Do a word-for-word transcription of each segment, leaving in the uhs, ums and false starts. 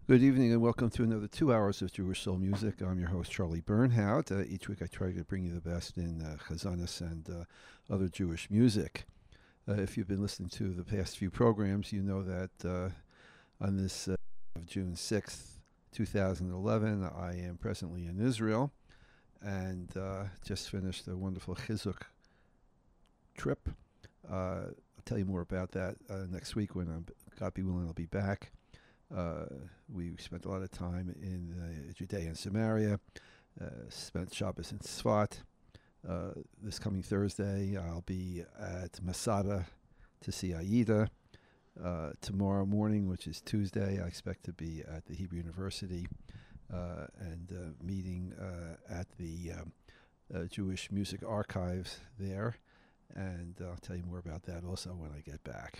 Good evening and welcome to another two hours of Jewish Soul Music. I'm your host, Charlie Bernhout. Uh, each week I try to bring you the best in uh, Chazanis and uh, other Jewish music. Uh, if you've been listening to the past few programs, you know that uh, on this uh, June sixth, two thousand eleven, I am presently in Israel and uh, just finished a wonderful Chizuk trip. Uh, I'll tell you more about that uh, next week when I'm, God be willing, I'll be back. Uh, we spent a lot of time in uh, Judea and Samaria, uh, spent Shabbos in Tzfat. Uh, this coming Thursday, I'll be at Masada to see Aida. Uh, tomorrow morning, which is Tuesday, I expect to be at the Hebrew University uh, and uh, meeting uh, at the um, uh, Jewish Music Archives there. And I'll tell you more about that also when I get back.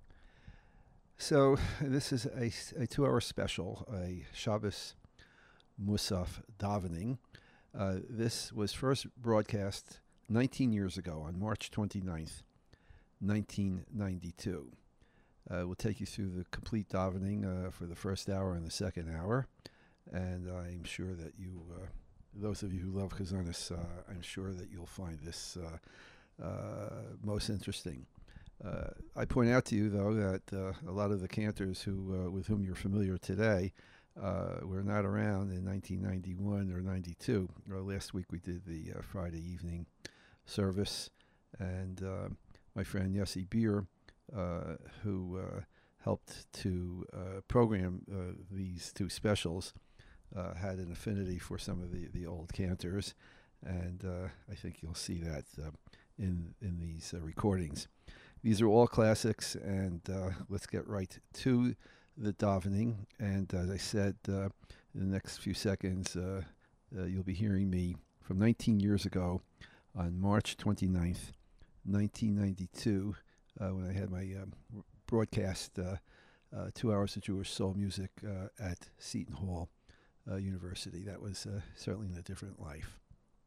So this is a, a two-hour special, a Shabbos Musaf davening. Uh, this was first broadcast nineteen years ago on March twenty-ninth, nineteen ninety-two. Uh, we'll take you through the complete davening uh, for the first hour and the second hour, and I'm sure that you, uh, those of you who love Chazanis, uh, I'm sure that you'll find this uh, uh, most interesting. Uh, I point out to you, though, that uh, a lot of the cantors who, uh, with whom you're familiar today uh, were not around in nineteen ninety-one or ninety-two. Uh, last week we did the uh, Friday evening service, and uh, my friend Yossi Beer, uh, who uh, helped to uh, program uh, these two specials, uh, had an affinity for some of the, the old cantors, and uh, I think you'll see that uh, in, in these uh, recordings. These are all classics, and uh, let's get right to the davening. And as I said, uh, in the next few seconds, uh, uh, you'll be hearing me from nineteen years ago on March twenty-ninth, nineteen ninety-two, uh, when I had my um, broadcast, uh, uh, two hours of Jewish soul music uh, at Seton Hall uh, University. That was uh, certainly in a different life.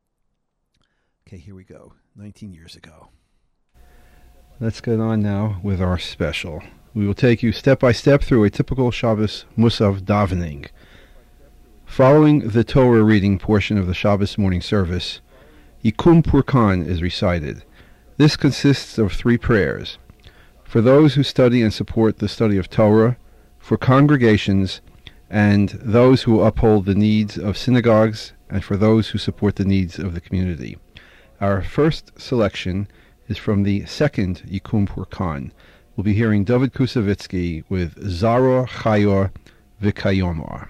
Okay, here we go, nineteen years ago. Let's get on now with our special. We will take you step by step through a typical Shabbos Musaf davening. Following the Torah reading portion of the Shabbos morning service, Yikum Purkan is recited. This consists of three prayers: for those who study and support the study of Torah, for congregations, and those who uphold the needs of synagogues, and for those who support the needs of the community. Our first selection is from the second Yikum Purkan. We'll be hearing David Kusavitsky with Zaro Chayor V'Kayomar.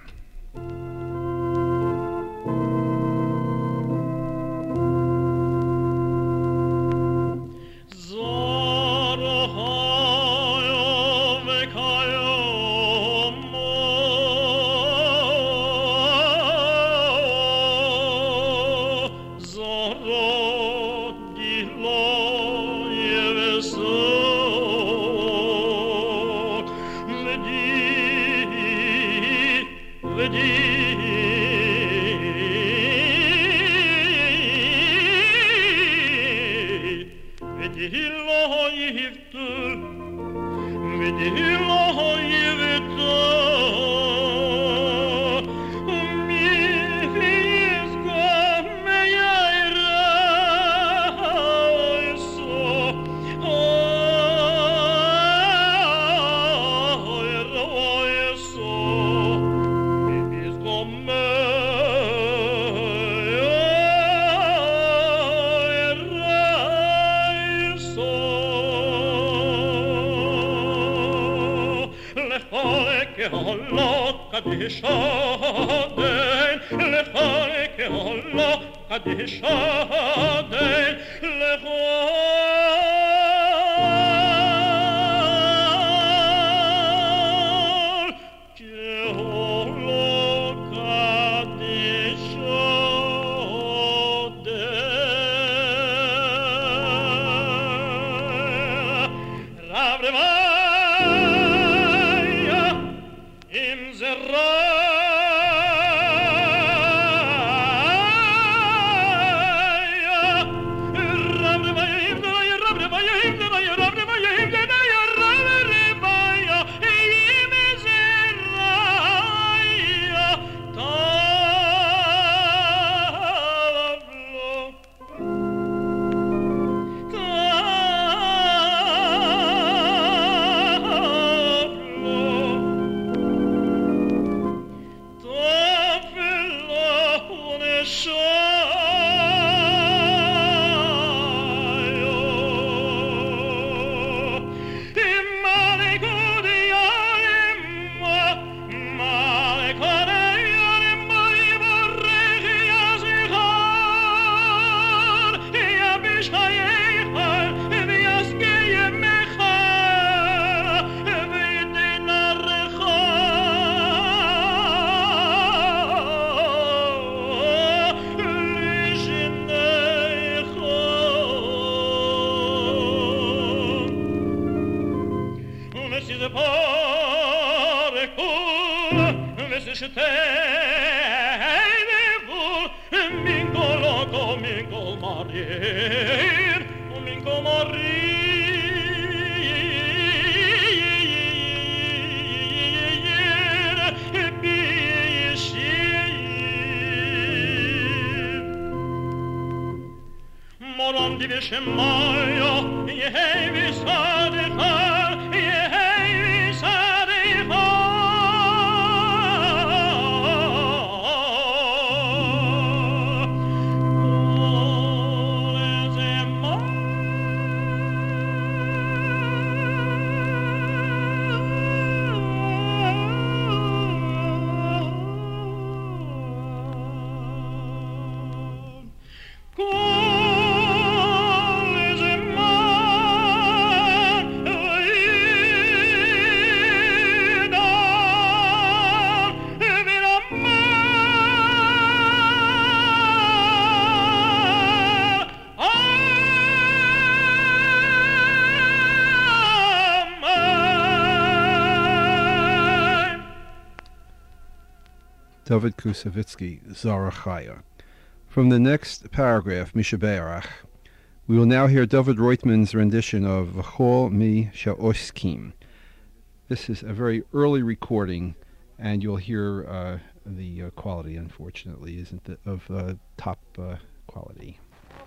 David Kusevitsky, Zarachaya. From the next paragraph, Mishaberach, we will now hear David Reuteman's rendition of V'chol Mi Sha'oskim. This is a very early recording, and you'll hear uh, the uh, quality, unfortunately, isn't it, of uh, top uh, quality.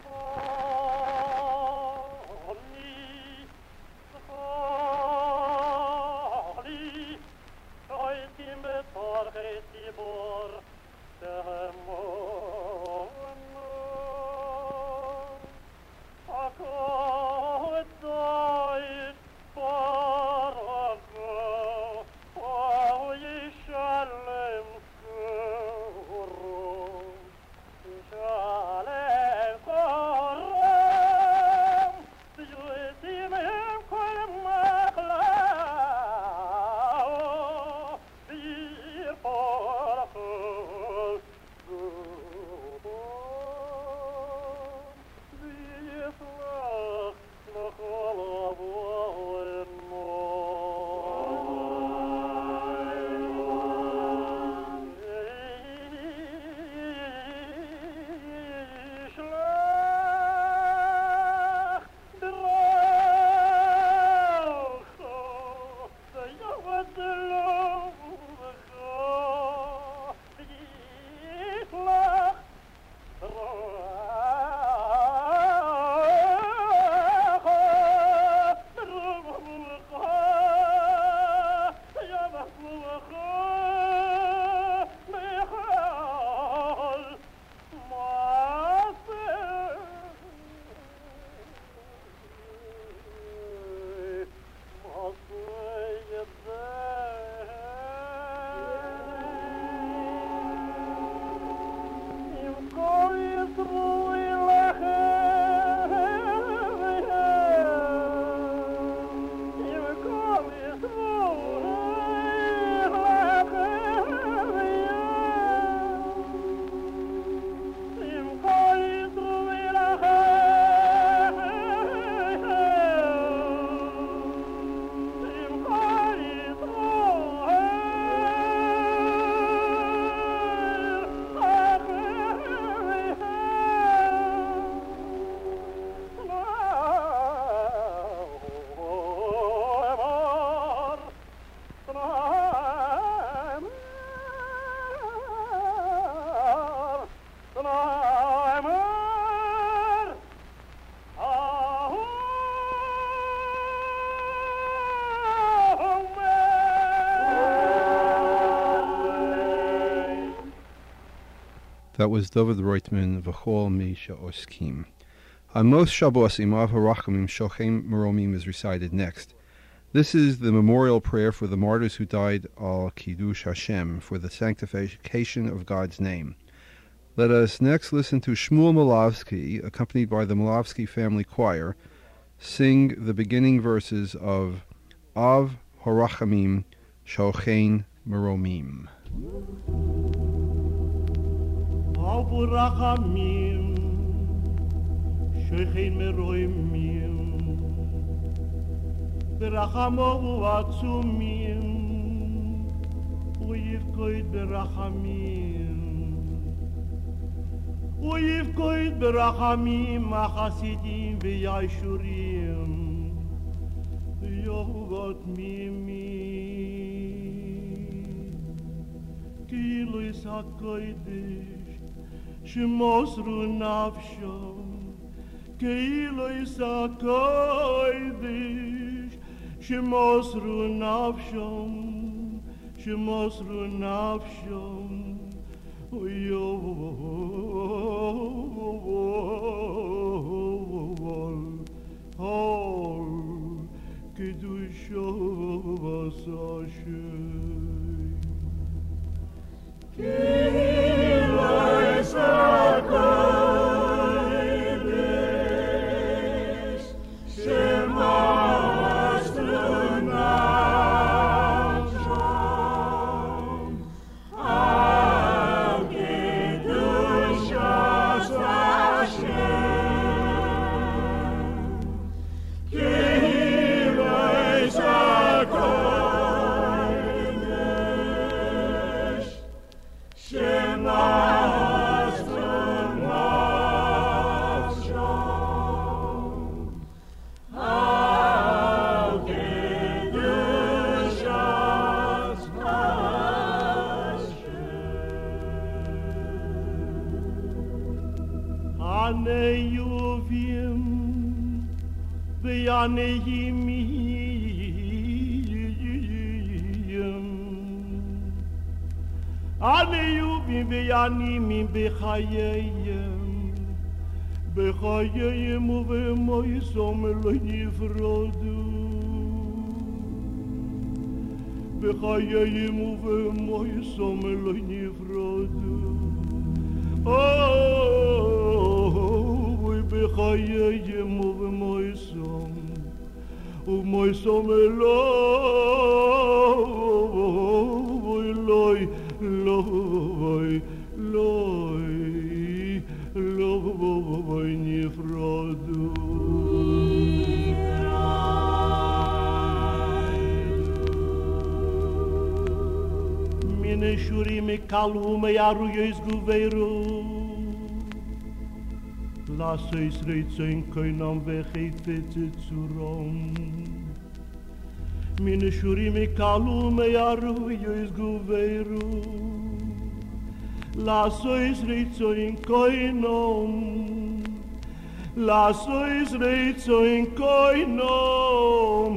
That was David Reuteman, V'chol Mi Sha'oskim. On most Shabbos, Imav HaRachamim Shochem Meromim is recited next. This is the memorial prayer for the martyrs who died al Kiddush Hashem, for the sanctification of God's name. Let us next listen to Shmuel Molavsky, accompanied by the Molavsky Family Choir, sing the beginning verses of Av HaRachamim Shochem Meromim. Av HaRachamim Shochem Meromim V'rachamo atzumim U'yivko יפקוד ברחמים ויפקוד ברחמים החסידים והישורים יובות מימי כאילו יסקוידש שמוסרו נפשם כאילו יסקוידש שמוסרו נפשם שמוסרו נפשם ויובול הול קדושו וסשם כאילו יסקוידש שמוסרו נפשם על קדושת השם כאילו יסקוידש שמוסרו נפשם על קדושת השם הנאובים והנעימים הנאובים והנעימים בחייהם בחייהם ובמויסם לא נפרדו בחייהם ובמויסם לא נפרדו אוי בחייהם ובמויסם ומויסם אלוהי אלוהי אלוהי אלוהי אלוהי נפרדו מן שורים קלו מירו יסגוברו lass es reizen keinem weggefet zuram mine shurim kalu me yaru yus guveru lass es reizen keinem lass es reizen keinem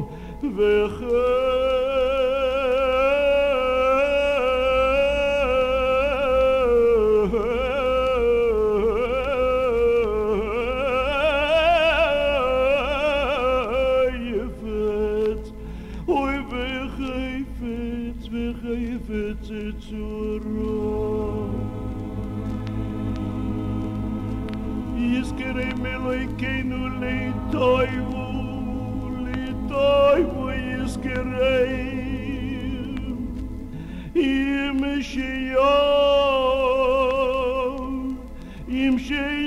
Keinu leitoivu, leitoivu yiskereim, im sheyom, im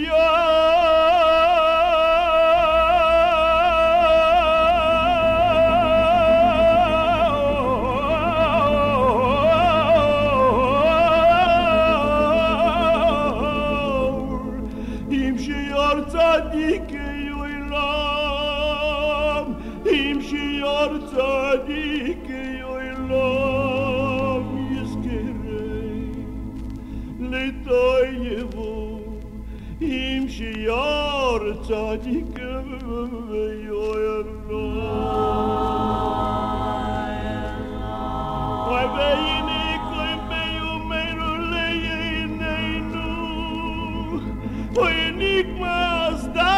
sheyom, im sheyor tzadik Tzadik yoilam yizkerei letoyevu im sheyar tzadik yoilam Oy beyni koim beyu meiru leyeneinu Oy nikmas da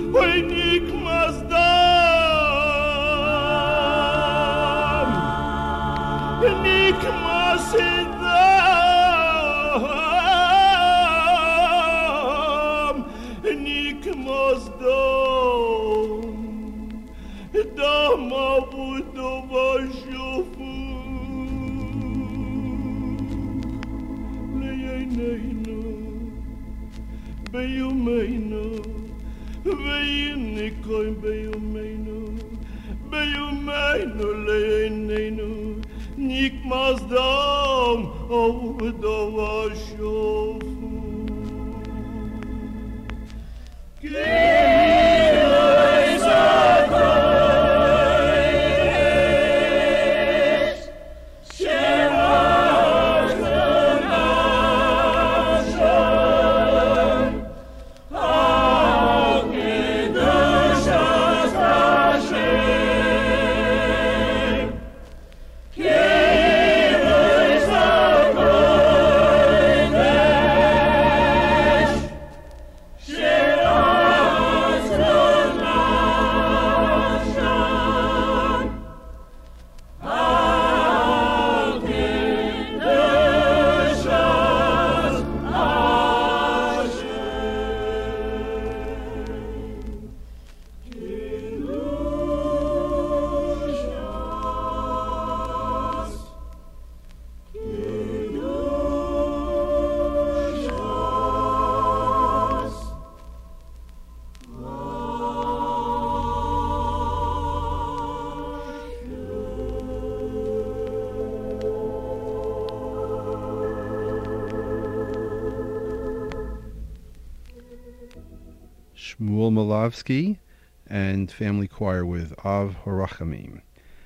Shmuel Malovsky and family choir with Av Harachamim.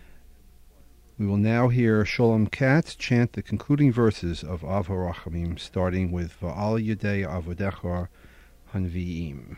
We will now hear Sholem Katz chant the concluding verses of Av Harachamim, starting with Va'al Yedei Avodecha Hanvi'im.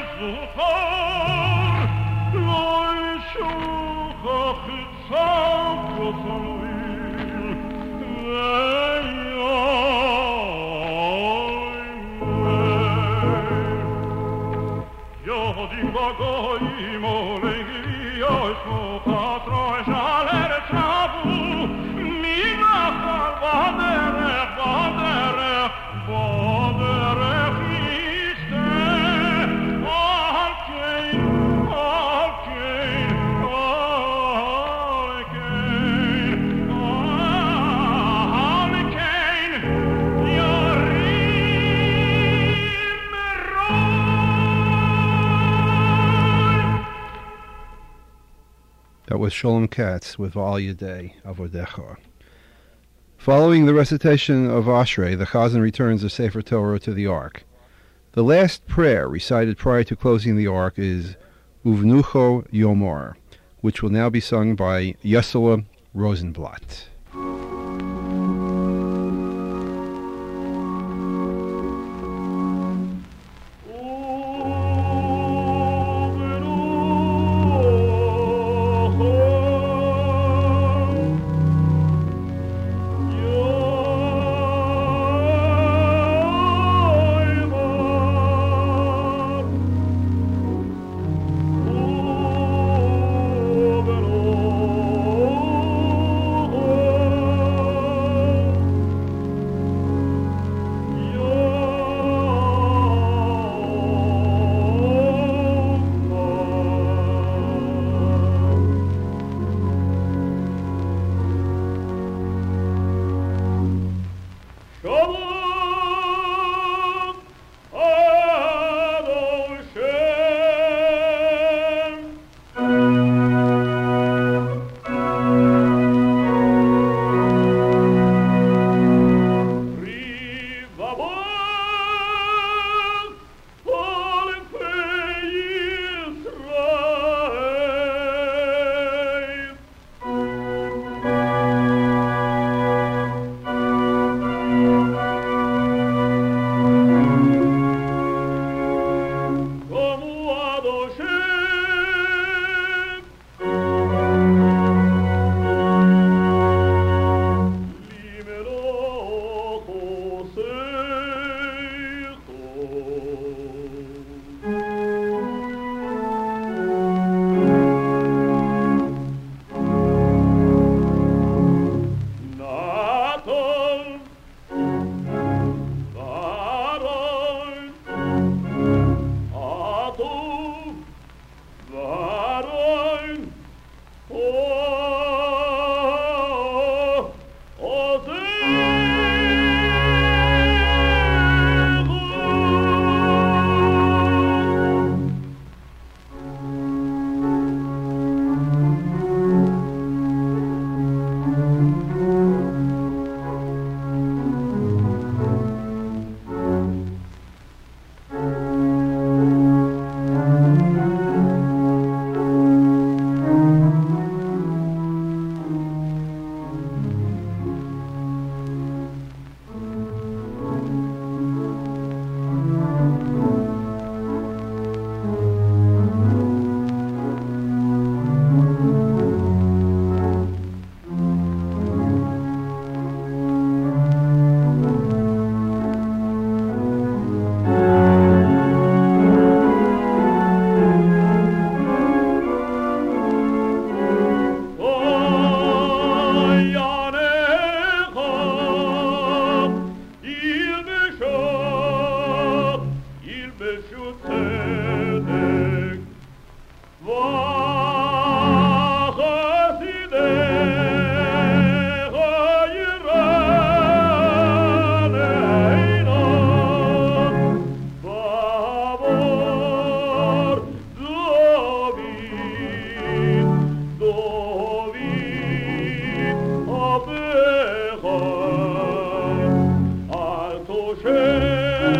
That was Sholem Katz with Al Yadei Avodecha. Following the recitation of Ashrei, the Chazan returns the Sefer Torah to the Ark. The last prayer recited prior to closing the Ark is Uvnucho Yomor, which will now be sung by Yesela Rosenblatt.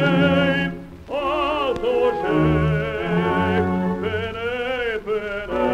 Shame, pene, pene.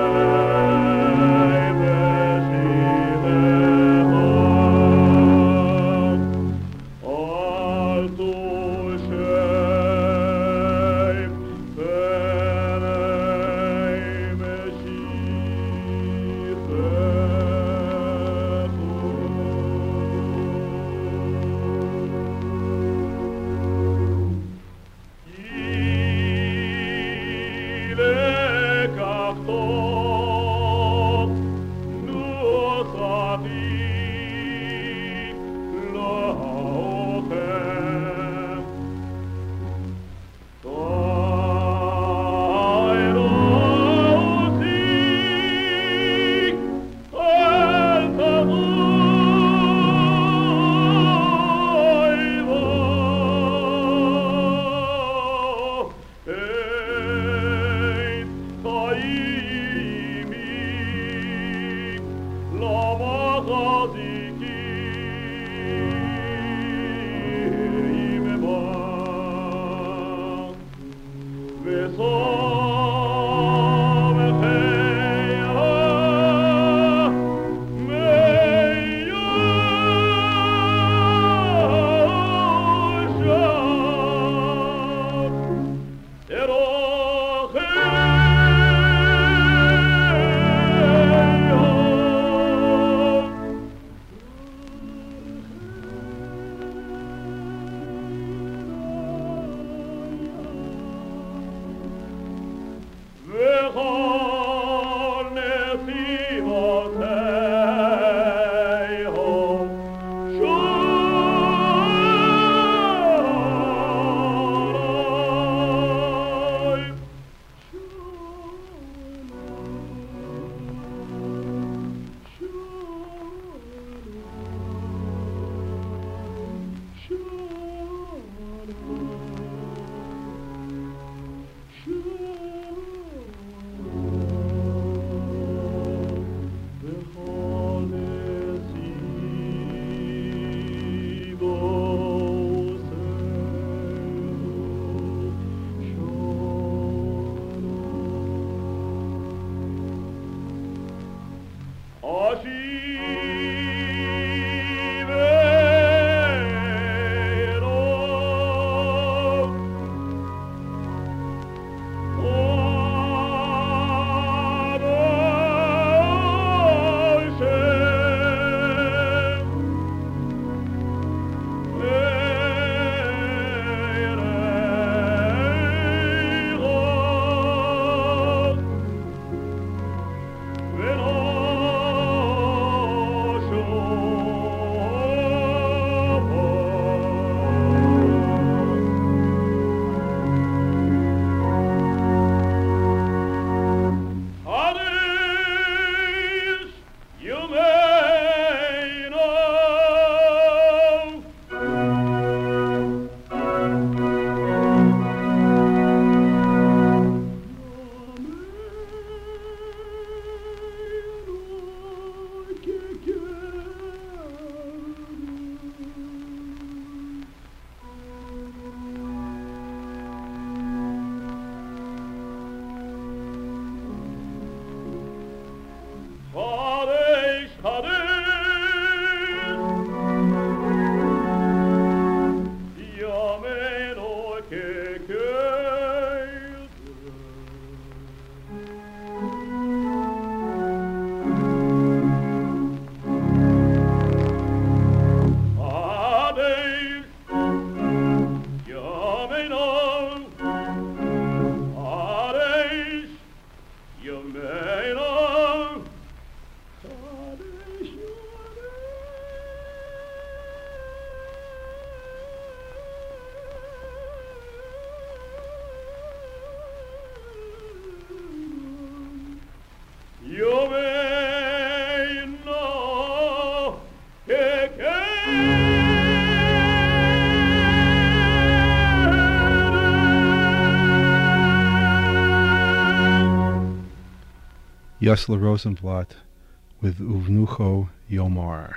Yosler Rosenblatt with Uvnucho Yomar.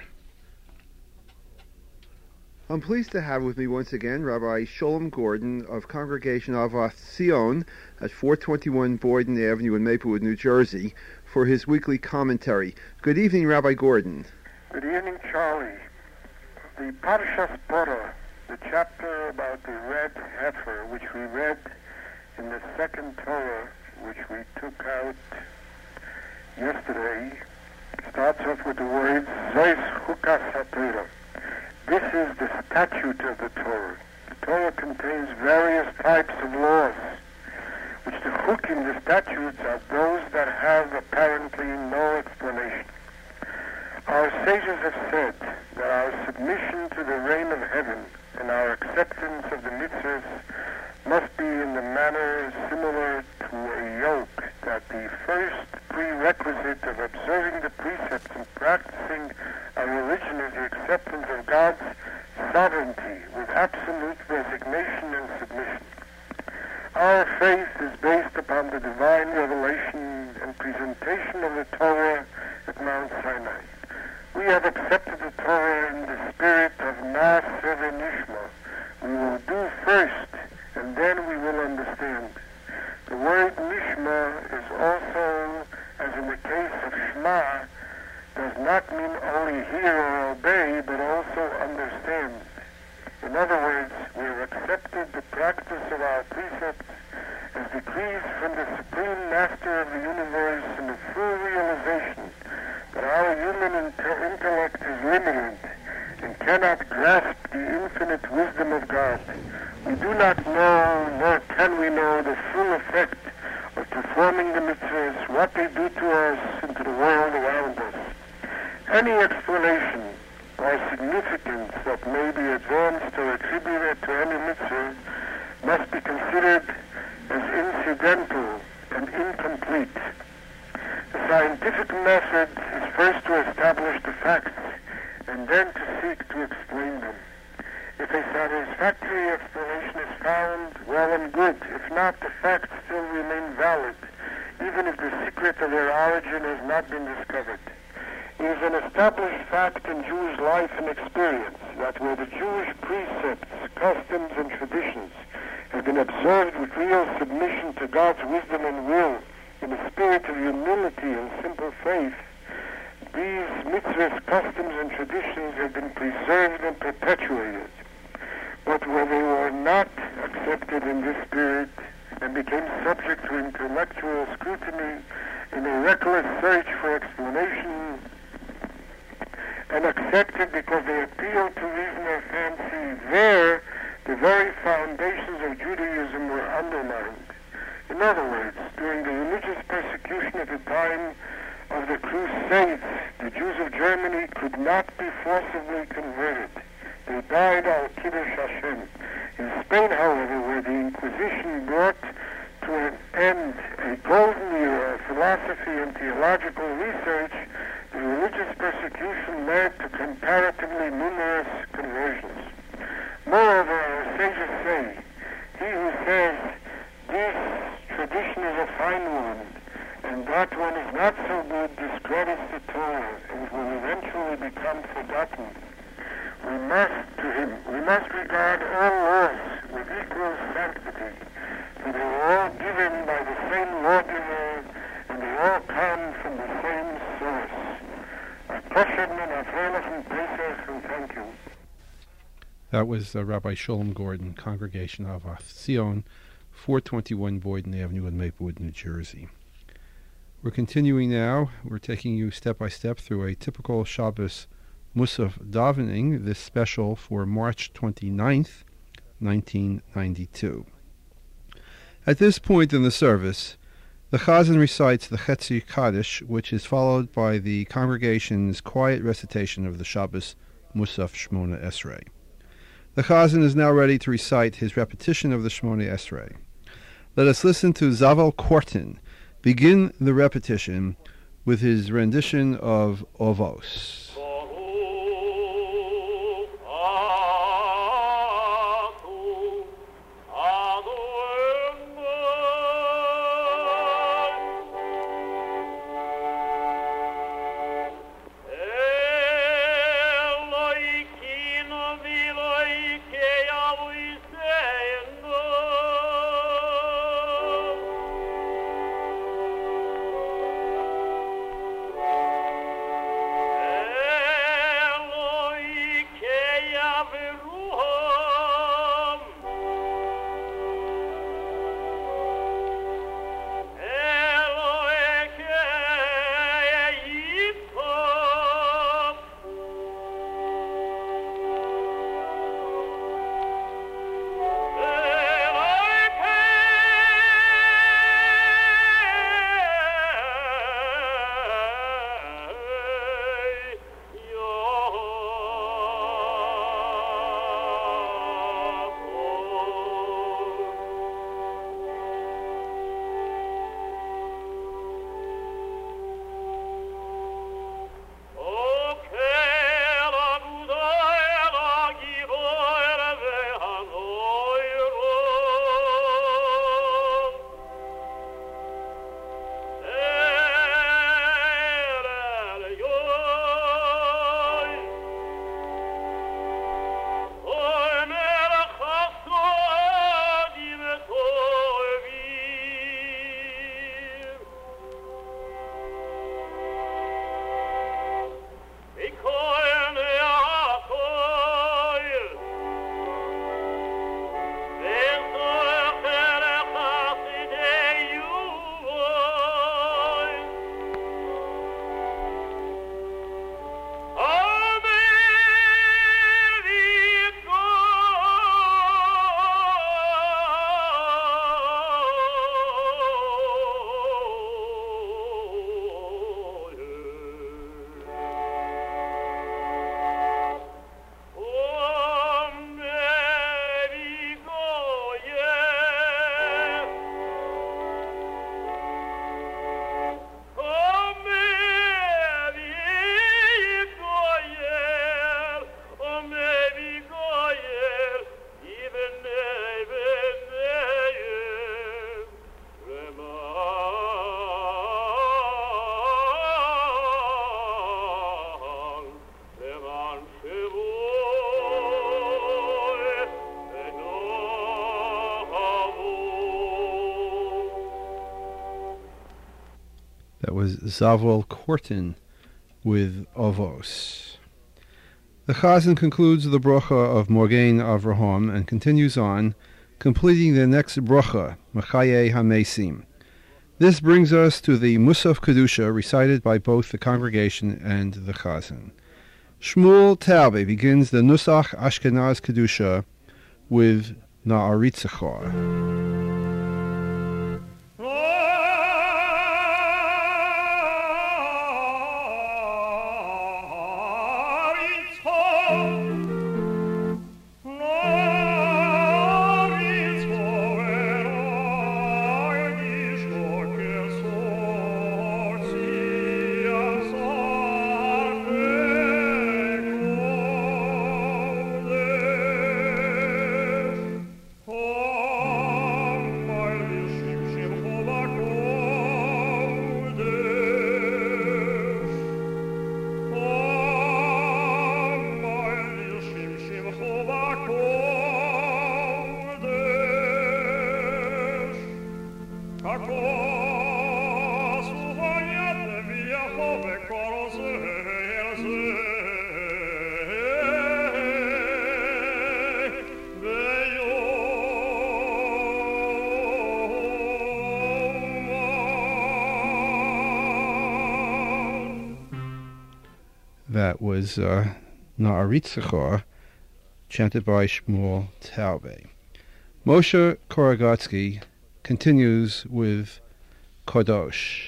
I'm pleased to have with me once again Rabbi Sholem Gordon of Congregation Avoth Zion at four twenty-one Boyden Avenue in Maplewood, New Jersey, for his weekly commentary. Good evening, Rabbi Gordon. Good evening, Charlie. The Parshas Porah, the chapter about the red heifer, which we read in the second Torah, which we took out yesterday, starts off with the words, Zeis Chukas HaTorah. This is the statute of the Torah. The Torah contains various types of laws, which the chukim, the statutes, are those that have apparently no explanation. Our sages have said that our submission to the reign of heaven and our acceptance of the mitzvahs must be in the manner similar to a yoke, that the first prerequisite of observing the precepts and practicing our religion is the acceptance of God's sovereignty with absolute resignation and submission. Our faith is based upon the divine revelation and presentation of the Torah at Mount Sinai. We have accepted the Torah in the spirit of Na'aseh v'Nishma. We will do first, and then we will understand. The word Nishma is also, as in the case of Shema, does not mean only hear or obey, but also understand. In other words, we have accepted the practice of our precepts as decrees from the Supreme Master of the universe in the full realization that our human inter- intellect is limited and cannot grasp the infinite wisdom of God. We do not know, nor can we know, the full effect of performing the mitzvah complete. The scientific method is first to establish the facts and then to seek to explain them. If a satisfactory explanation is found, well and good. If not, the facts still remain valid, even if the secret of their origin has not been discovered. It is an established fact in Jewish life and experience that where the Jewish precepts, customs, and traditions have been observed with real submission to God's wisdom and will, in a spirit of humility and simple faith, these mitzvahs, customs, and traditions have been preserved and perpetuated. But where they were not accepted in this spirit and became subject to intellectual scrutiny in a reckless search for explanation, and accepted because they appealed to reason or fancy, there the very foundations of Judaism were undermined. In other words, during the religious persecution at the time of the Crusades, the Jews of Germany could not be forcibly converted. They died al Kiddush Hashem. In Spain, however, where the Inquisition brought to an end a golden era of philosophy and theological research, the religious persecution led to comparatively numerous conversions. Moreover, our sages say, he who says, this tradition is a fine one, and that one is not so good, discredits the Torah, and will eventually become forgotten. We must, to him, we must regard all laws with equal sanctity, for they were all given by the same lawgiver, and they all come from the same source. A Pesherman, a Freilich, Pesach, and thank you. That was uh, Rabbi Sholem Gordon, Congregation of Zion, four twenty-one Boyden Avenue in Maplewood, New Jersey. We're continuing now. We're taking you step by step through a typical Shabbos Musaf davening, this special for March twenty-ninth, nineteen ninety-two. At this point in the service, the Chazan recites the Chetzi Kaddish, which is followed by the congregation's quiet recitation of the Shabbos Musaf Shmona Esrei. The Chazan is now ready to recite his repetition of the Shmona Esrei. Let us listen to Zaval Kortin begin the repetition with his rendition of Ovos. Hey That was Zavel Korten with Ovos. The Chazan concludes the brocha of Morgain Avraham and continues on, completing the next brocha, Mechaye HaMesim. This brings us to the Musaf Kedusha recited by both the congregation and the Chazan. Shmuel Taube begins the Nusach Ashkenaz Kedusha with Na'aritzachar. That was uh, Na'aritzachar, chanted by Shmuel Taube. Moshe Korogotsky continues with Kodosh.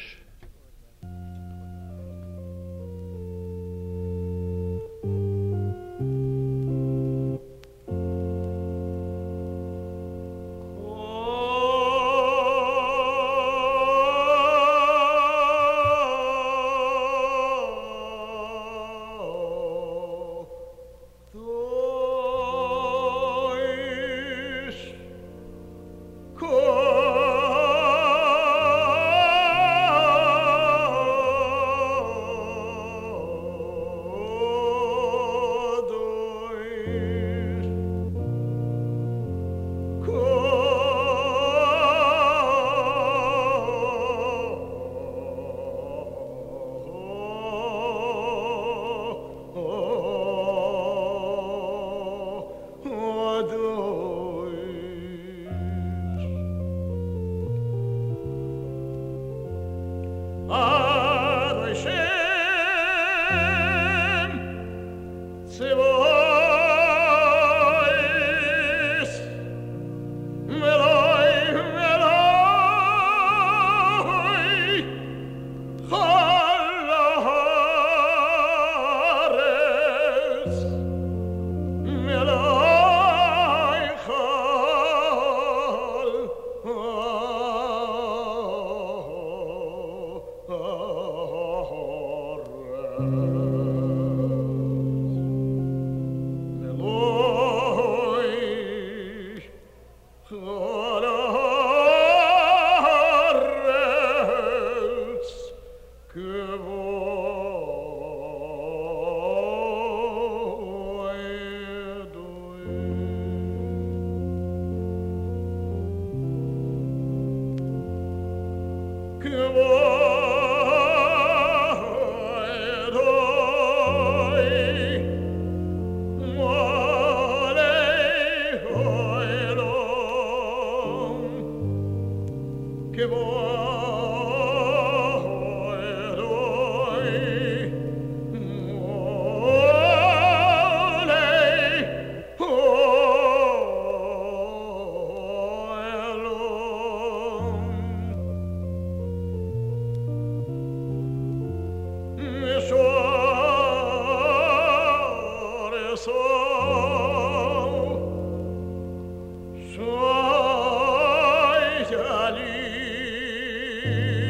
Soy Ali.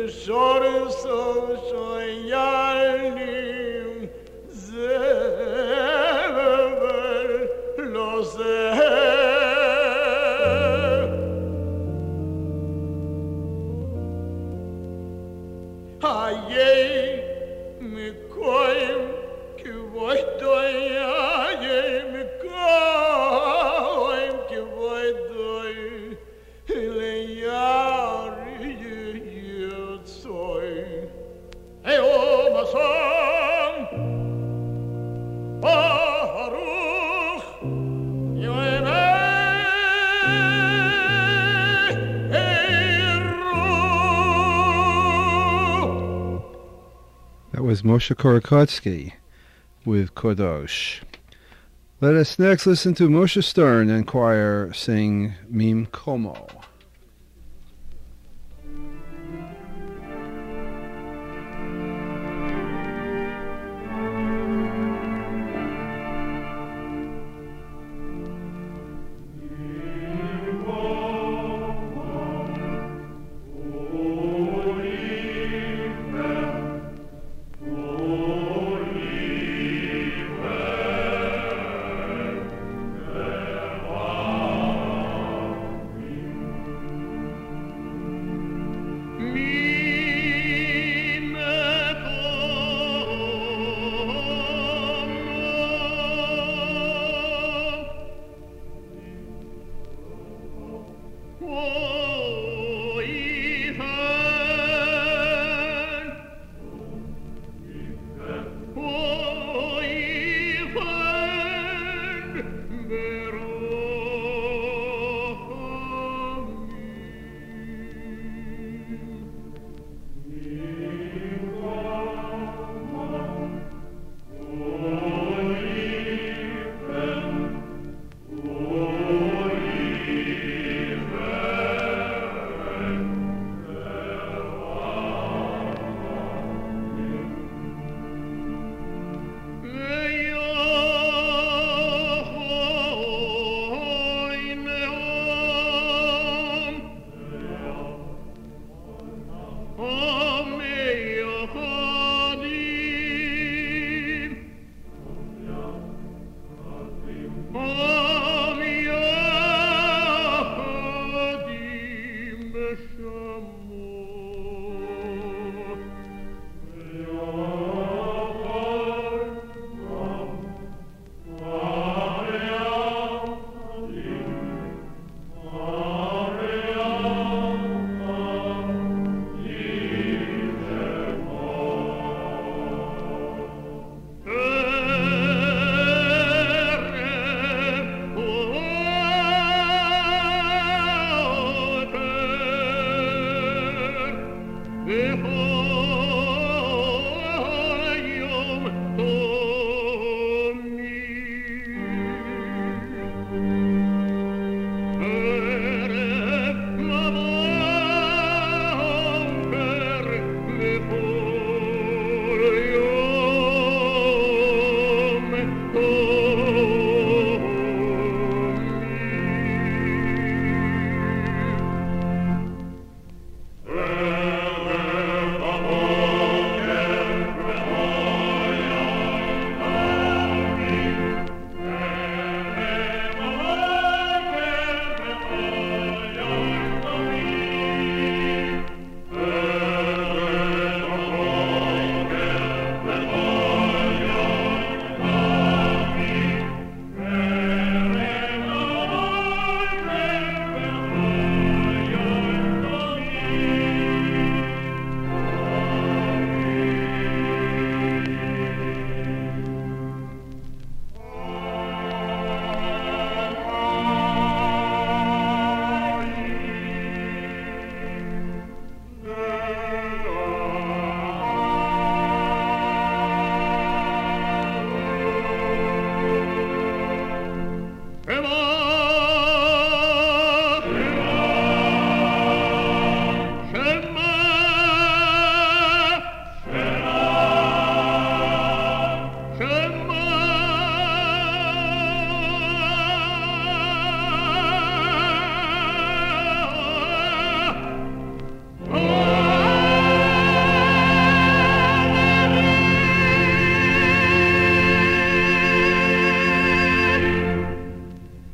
Was Moshe Korokotsky with Kodosh. Let us next listen to Moshe Stern and choir sing Mim Komo. Amen.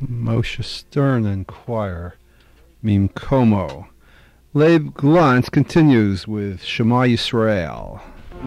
Moshe Stern and Choir, Mim Como. Leib Glantz continues with Shema Yisrael.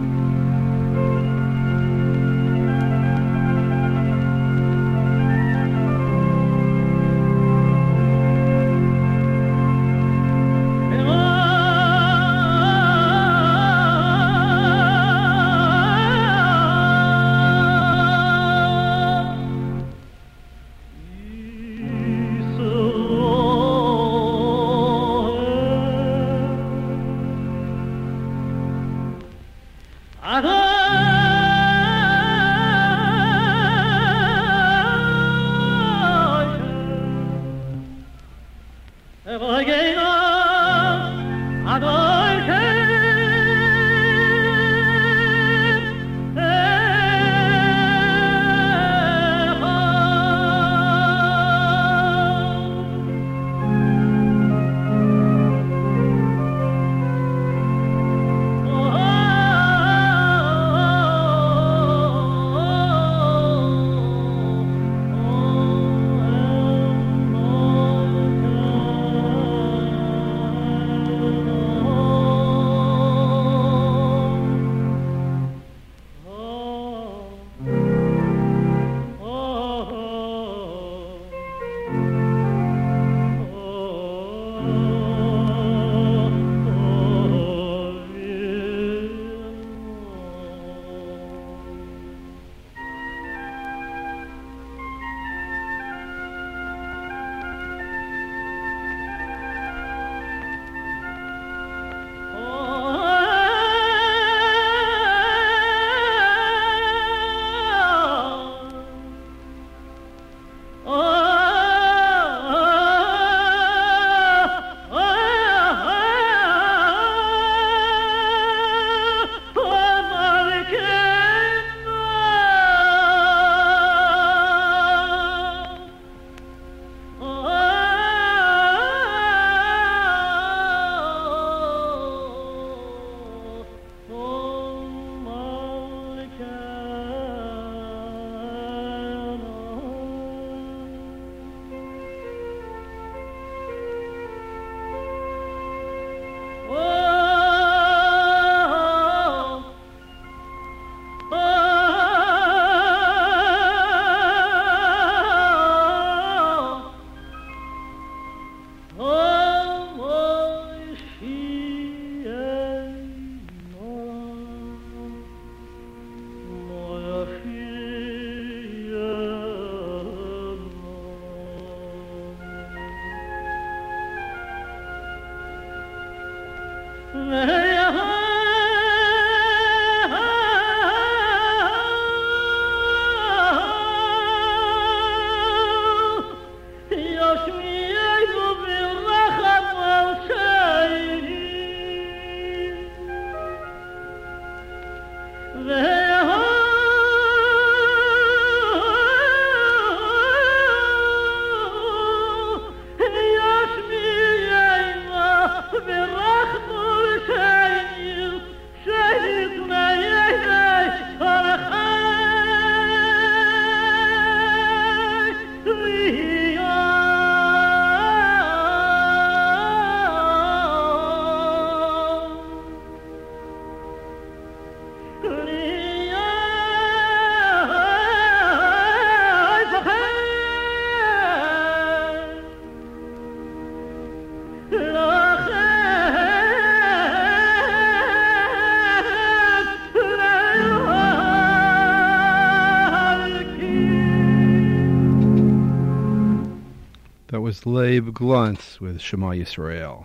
Leib Glantz with Shema Yisrael.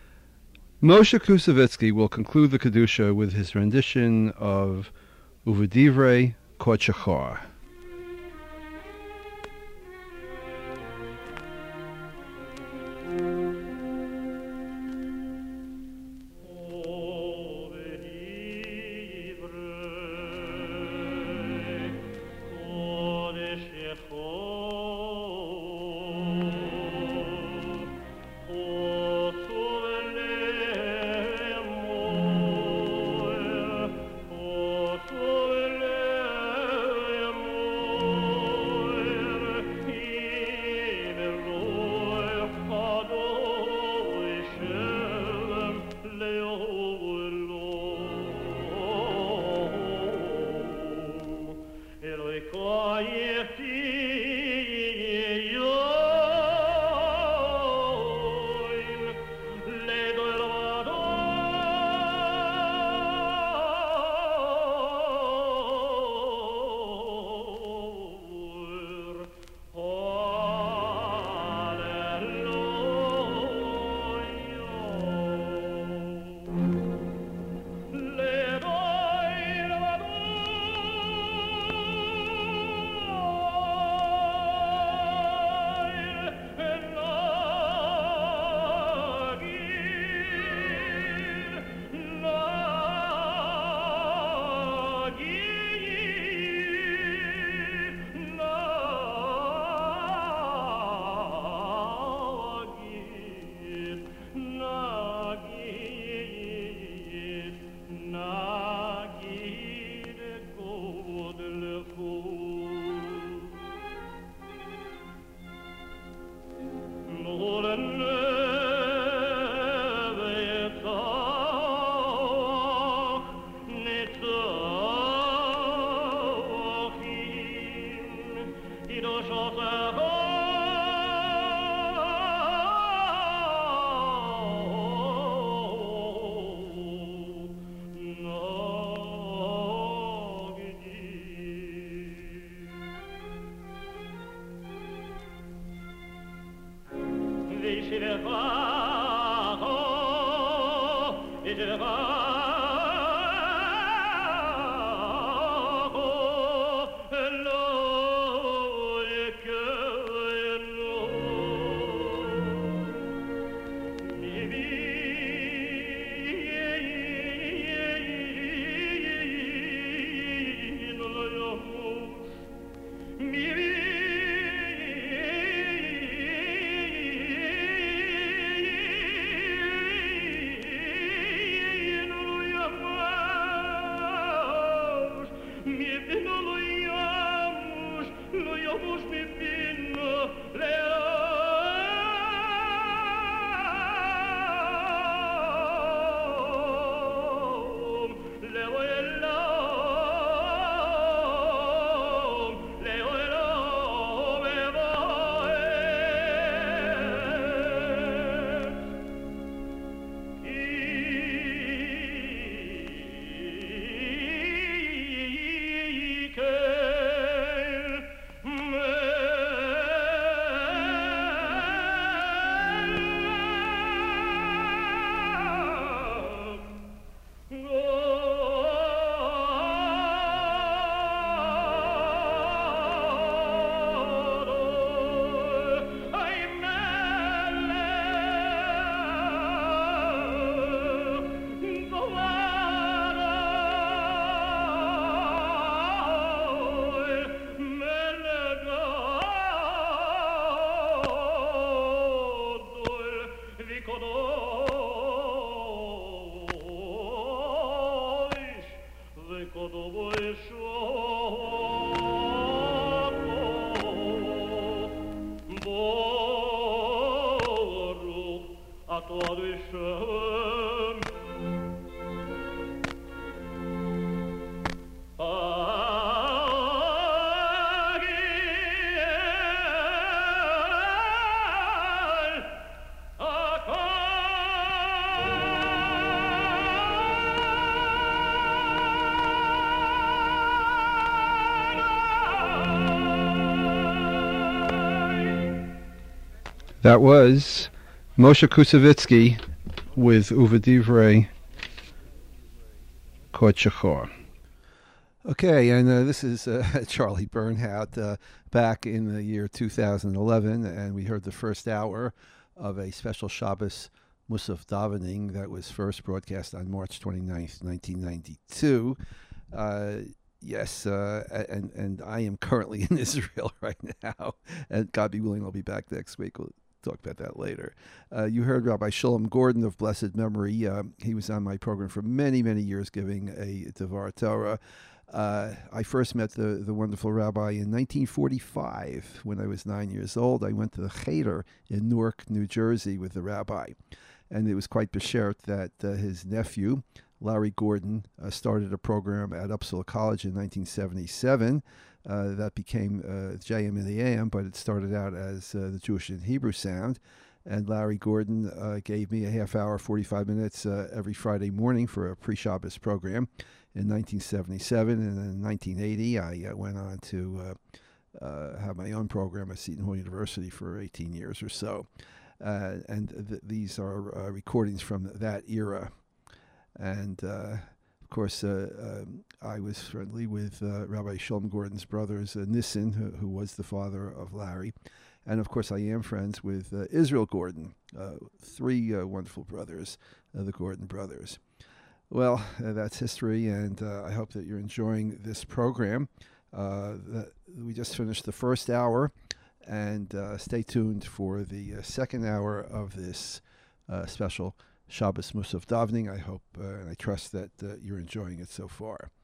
Moshe Kusevitsky will conclude the Kedusha with his rendition of Uvedivrei Kodshachor. Oh, That was Moshe Kusevitsky with Uva Divrei, Kod Shachor. Okay, and uh, this is uh, Charlie Bernhout uh, back in the year two thousand eleven, and we heard the first hour of a special Shabbos Musaf davening that was first broadcast on March twenty-ninth, nineteen ninety-two. Uh, yes, uh, and, and I am currently in Israel right now, and God be willing, I'll be back next week. We'll talk about that later. Uh, you heard Rabbi Shalom Gordon of blessed memory. Uh, he was on my program for many, many years giving a Devar Torah. Uh, I first met the, the wonderful rabbi in nineteen forty-five when I was nine years old. I went to the Cheder in Newark, New Jersey with the rabbi. And it was quite beshert that uh, his nephew, Larry Gordon, uh, started a program at Uppsala College in nineteen seventy-seven. Uh, that became uh, J M in the A M, but it started out as uh, the Jewish and Hebrew Sound. And Larry Gordon uh, gave me a half hour, forty-five minutes uh, every Friday morning for a pre-Shabbos program in nineteen seventy-seven. And then in nineteen eighty, I uh, went on to uh, uh, have my own program at Seton Hall University for eighteen years or so. Uh, and th- these are uh, recordings from that era. And, uh, of course, uh, um, I was friendly with uh, Rabbi Shalom Gordon's brothers, uh, Nissan, who, who was the father of Larry. And, of course, I am friends with uh, Israel Gordon, uh, three uh, wonderful brothers, uh, the Gordon brothers. Well, uh, that's history, and uh, I hope that you're enjoying this program. Uh, that we just finished the first hour, and uh, stay tuned for the uh, second hour of this uh, special Shabbos Musaf davening. I hope uh, and I trust that uh, you're enjoying it so far.